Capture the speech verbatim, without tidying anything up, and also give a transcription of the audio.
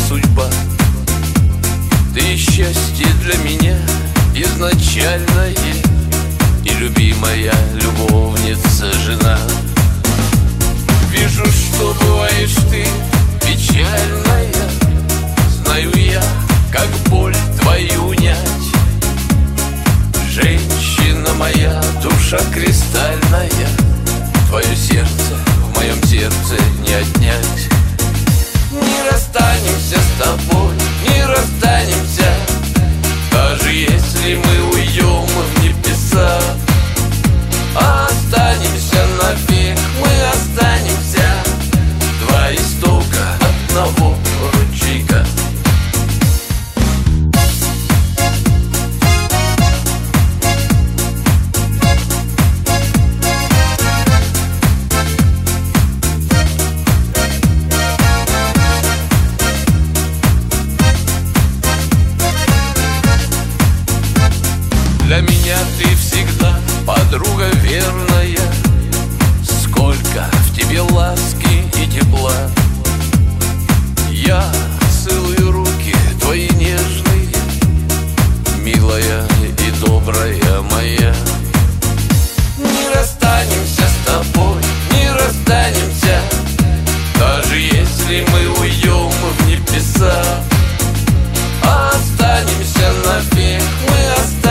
судьба. Ты счастье для меня изначальное и любимая любовница, жена. Вижу, что бываешь ты печальная, знаю я, как боль твою унять. Женщина моя, душа кристальная, твое сердце в моем сердце не отнять. Не расстанемся с тобой, не расстанемся, даже если мы уйдем в небеса. Останемся навек, мы останемся, два истока одного ручейка. Для меня ты всегда подруга верная, сколько в тебе ласки и тепла. Я целую руки твои нежные, милая и добрая моя. Не расстанемся с тобой, не расстанемся, даже если мы уйдем в небеса. Останемся навек, мы останемся,